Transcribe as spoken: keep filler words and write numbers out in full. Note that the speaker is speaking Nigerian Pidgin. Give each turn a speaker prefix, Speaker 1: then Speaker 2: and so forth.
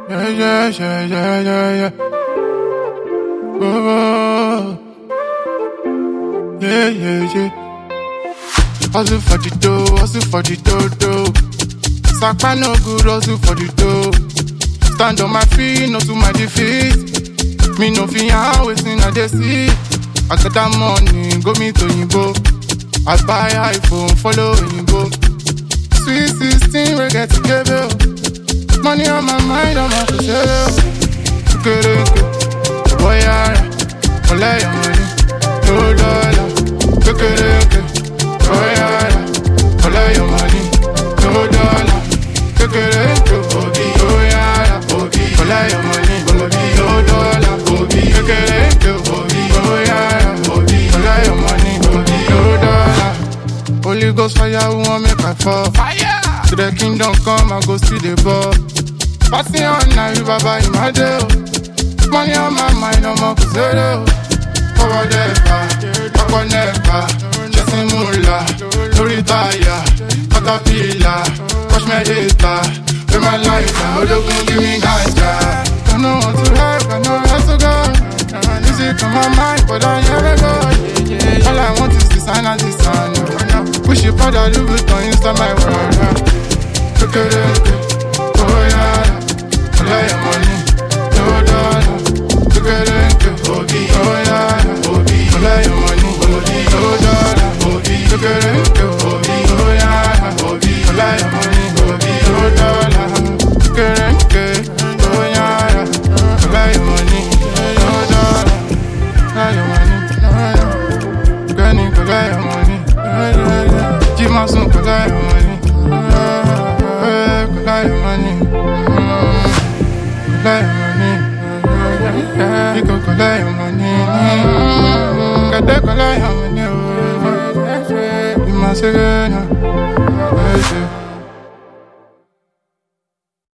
Speaker 1: Yeah, yeah, yeah, yeah, yeah, yeah. Oh, yeah, yeah, yeah. Hustle for the dough, hustle for the dough, dough. Sakpa no good, hustle for the dough. Stand on my feet, not to my defeat. Me no fear, wasting at the sea. I got that money, go me to Yimbo. I buy iPhone, follow Yimbo. Sweet sixteen, we get together. Money on my mind, I'm out to sell. Good, good. Boy, I collect your money. No dollar. Good, good. Boy, I collect your money. No dollar. Good, good. Boy, I collect your money. No dollar. Good, good. Boy, I collect your money. No dollar. Holy Ghost fire, we want make I fall. Fire! To the kingdom come, I go see the ball. Passing on now, you baba in my day. Money on my mind, I'm up to zero. Power never, power never. Chasing moolah, no retire. Caterpillar, watch my data. With my life, now don't give me ganja. Don't know what to have, I know where to go. Music on my mind, but I never go. All I want is this sign and this sign. Push your brother, Louis Vuitton inside my world. Look at it, oh yeah. Collect your money, no dollar. Look at it, oh yeah. Collect your money, no dollar. Look at it, oh yeah. Collect your money, no dollar. Look at it, oh yeah. Collect your money, no dollar. Collect your money, no dollar. Granny, collect your money. Jim Mason, collect your money. Collect your money. Collect your money. You go collect your money. Got that collect your money. You must say,